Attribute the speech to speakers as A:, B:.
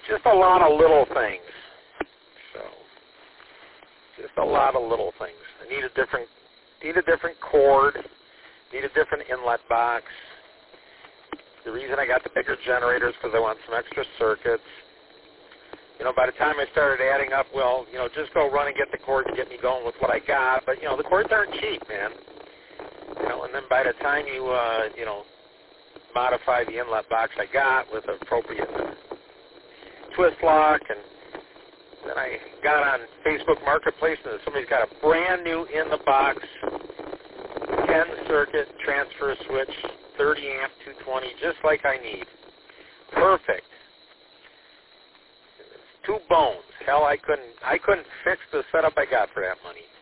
A: just a lot of little things. So, just a lot of little things. I need a different cord, need a different inlet box. The reason I got the bigger generators because I want some extra circuits. You know, by the time I started adding up, well, you know, just go run and get the cord and get me going with what I got. But, you know, the cords aren't cheap, man. You know, and then by the time you, you know, modify the inlet box I got with appropriate twist lock, and then I got on Facebook Marketplace and somebody's got a brand new in-the-box 10-circuit transfer switch, 30 amp 220, just like I need. Perfect. 2 bones. Hell, I couldn't fix the setup I got for that money.